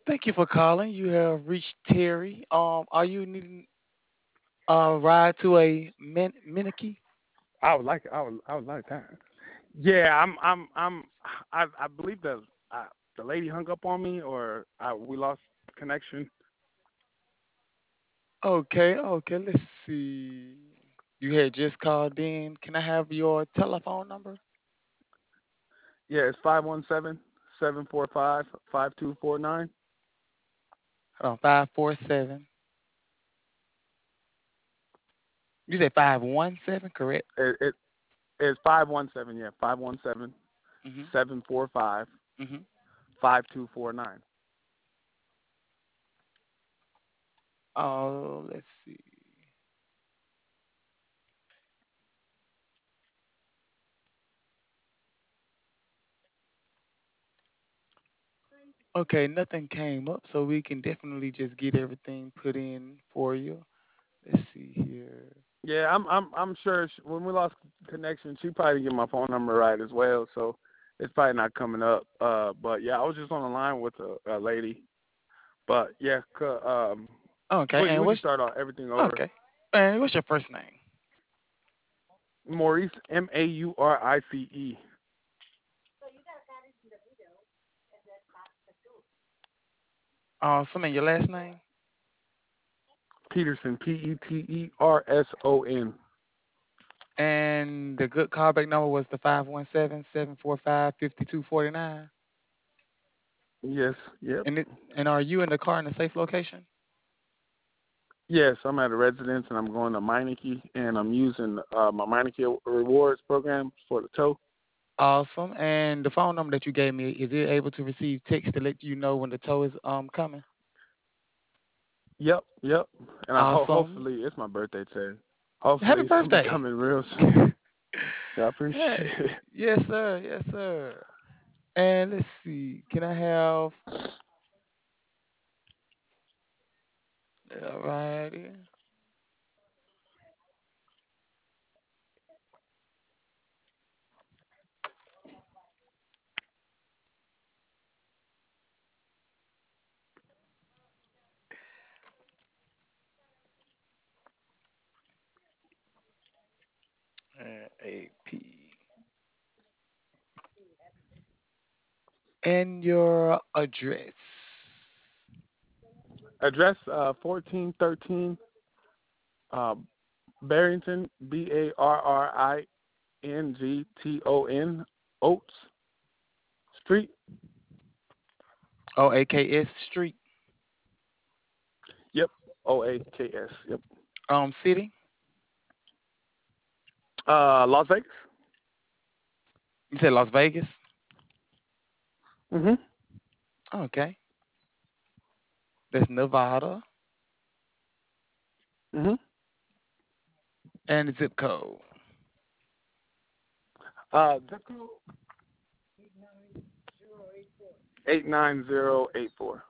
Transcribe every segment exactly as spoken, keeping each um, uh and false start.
Thank you for calling. You have reached Terry. Um, are you needing a ride to a Min- Miniki? I would like I would I would like that. Yeah, I'm I'm I'm I I believe the uh, the lady hung up on me or uh, we lost connection. Okay, okay. Let's see. You had just called in. Can I have your telephone number? Yeah, it's five one seven seven four five five two four nine. Hold on, five four seven. You said five one seven, correct? It, it it's five one seven. Yeah, five one seven Mhm. seven four five Mhm. five two four nine. Oh, let's see. Okay, nothing came up, so we can definitely just get everything put in for you. Let's see here. Yeah, I'm I'm I'm sure sh when we lost connection, she probably didn't get my phone number right as well, so it's probably not coming up. Uh, but yeah, I was just on the line with a, a lady. But yeah, c- um, Okay, we and we can what's start off everything over. okay? And what's your first name? Maurice, M A U R I C E. Awesome, and your last name? Peterson, P E T E R S O N. And the good callback number was the five one seven seven four five five two four nine. Yes, yep. And it, and are you in the car in a safe location? Yes, I'm at a residence and I'm going to Meineke and I'm using uh, my Meineke rewards program for the tow. Awesome. And the phone number that you gave me, is it able to receive text to let you know when the tow is um coming? Yep, yep. And I ho- Awesome. hopefully it's my birthday today. Happy Hopefully it's gonna be birthday. coming real soon. Yeah, I appreciate Hey, it. yes, sir. Yes, sir. And let's see. Can I have alrighty. Uh, A P. And your address. Address uh fourteen thirteen uh Barrington, B A R R I N G T O N Oats Street. Oh, A K S Street. Yep. O A K S. Yep. Um, city. Uh Las Vegas. You said Las Vegas. Mhm. Okay. That's Nevada. Mhm. And the zip code. Uh zip code eight nine zero eight four.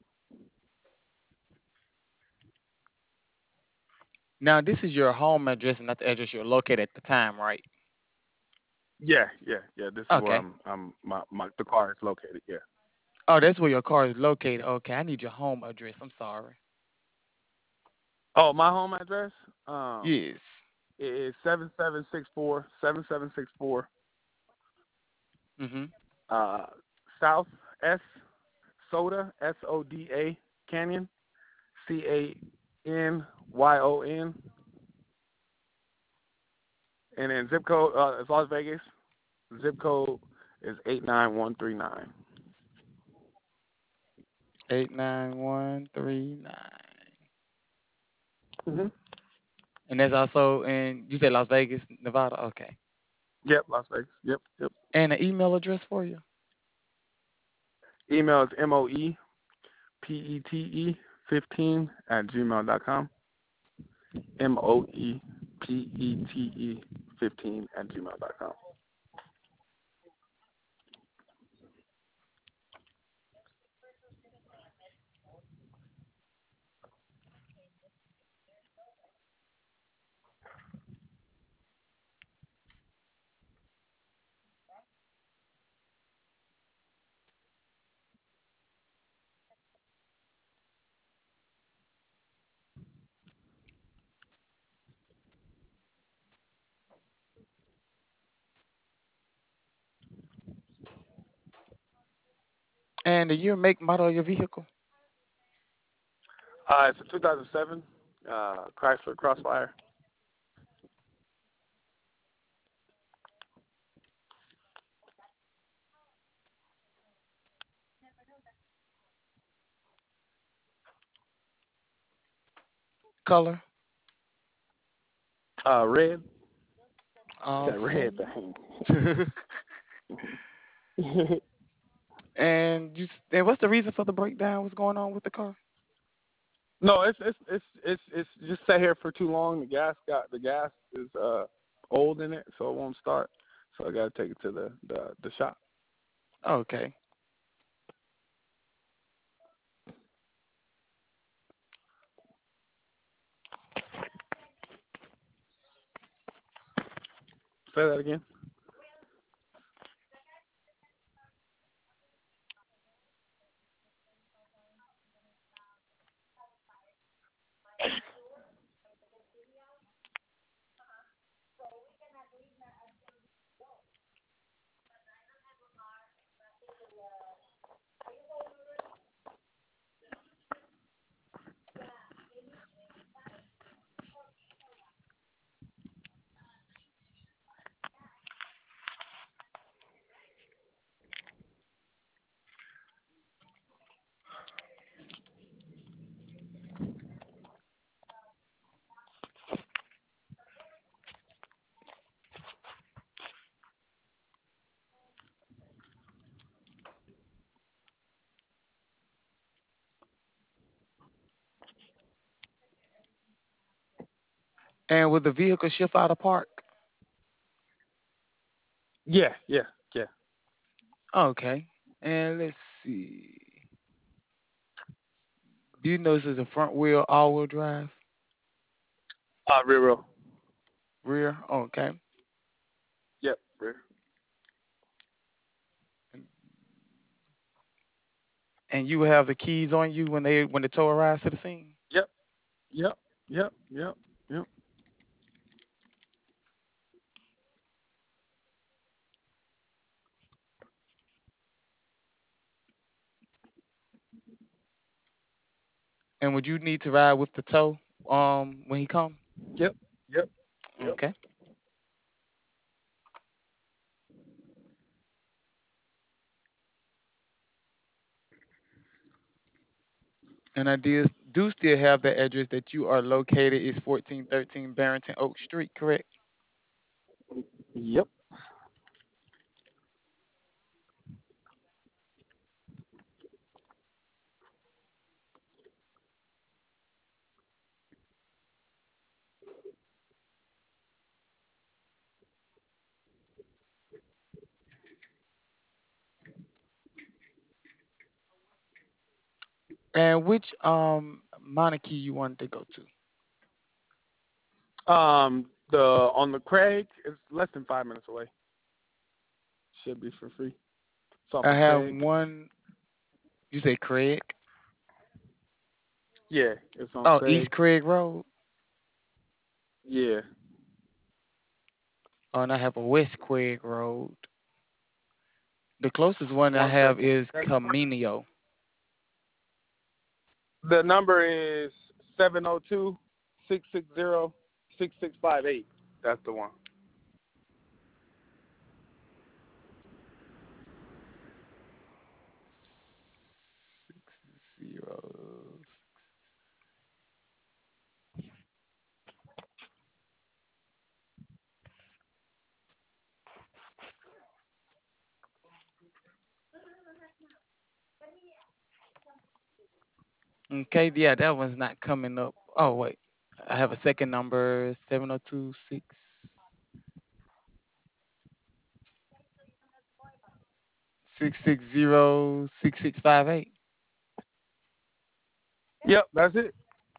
Now, this is your home address and not the address you're located at the time, right? Yeah, yeah, yeah. This is where Okay. I'm I'm my, my the car is located, yeah. Oh, that's where your car is located. Okay, I need your home address. I'm sorry. Oh, my home address? Um Yes. it is seven seven six four seven seven six four Mm-hmm. uh South S Soda S O D A Canyon C A N Y O N and then zip code uh it's Las Vegas. Zip code is eight nine one three nine. eight nine one three nine. Mm-hmm. And that's also in, you said Las Vegas, Nevada. Okay. Yep, Las Vegas. Yep, yep. And an email address for you? Email is M O E P E T E fifteen at gmail dot com. M O E P E T E fifteen at gmail dot com. And the year, make, model of your vehicle. Uh, it's a two thousand seven uh, Chrysler Crossfire. Color. Uh, red. That red Awesome. thing. and you s- and what's the reason for the breakdown? What's going on with the car? No, it's it's it's it's it's just sat here for too long. The gas got the gas is uh old in it, so it won't start. So I got to take it to the the the shop. Okay. Say that again. And will the vehicle shift out of park? Yeah, yeah, yeah. Okay. And let's see. Do you know this is a front wheel, all wheel drive? Uh, rear row. Rear? Okay. Yep, rear. And you have the keys on you when they when the tow arrives to the scene? Yep, yep, yep, yep, yep. And would you need to ride with the tow um when he come? Yep, yep, yep. Okay. And I do, do still have the address that you are located is fourteen thirteen Barrington Oak Street, correct? Yep. And which um monarchy you wanted to go to? Um, the on the Craig is less than five minutes away. Should be for free. It's off I of have Craig. one. You say Craig? Yeah, it's on Oh, East Craig. Craig Road. Yeah. Oh, and I have a West Craig Road. The closest one I One have second. is That number. Camino. The number is seven zero two six six zero six six five eight. That's the one. Six zeros. Okay, yeah, that one's not coming up. Oh wait, I have a second number seven zero two six six six zero six six five eight. Yep, that's it.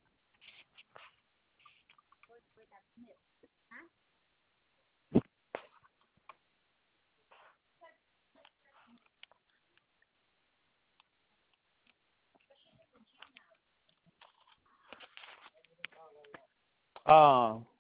Um,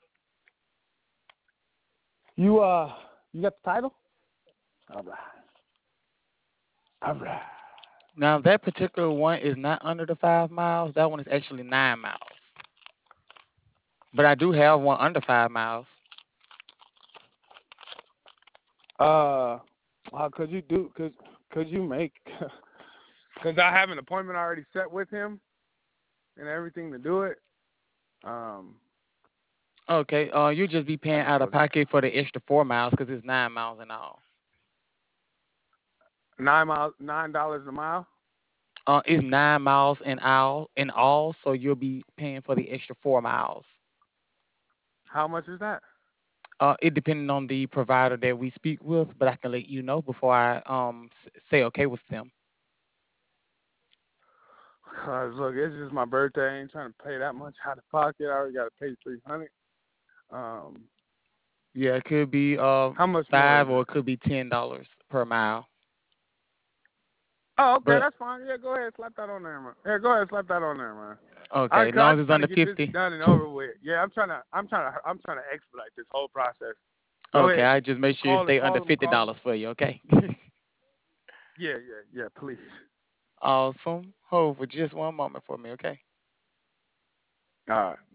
you uh, you got the title? All right. All right. Now that particular one is not under the five miles. That one is actually nine miles. But I do have one under five miles. Uh, uh could you do could could you make because I have an appointment already set with him and everything to do it. Um, Okay, uh, you just be I paying just out of wasn't pocket for the extra four miles because it's nine miles in all. nine miles nine dollars a mile. Uh, it's nine miles in all in all, so you'll be paying for the extra four miles. How much is that? Uh, it depending on the provider that we speak with, but I can let you know before I um s- say okay with them. Cause look, it's just my birthday. I ain't trying to pay that much out of pocket. I already got to pay three hundred. Um, Yeah, it could be uh how much more is five or it? it could be ten dollars per mile. Oh, okay, But that's fine. Yeah, go ahead, slap that on there, man. Yeah, go ahead, slap that on there, man. I, okay, as cause I long as just it's trying to under get this fifty. done and over with. Yeah, I'm trying to, I'm trying to, I'm trying to expedite this whole process. Go Okay, ahead, I just make sure it call it, stay under call them, fifty call them. dollars for you. Okay. Yeah, yeah, yeah, please. Awesome. Hold for just one moment for me. Okay. All right.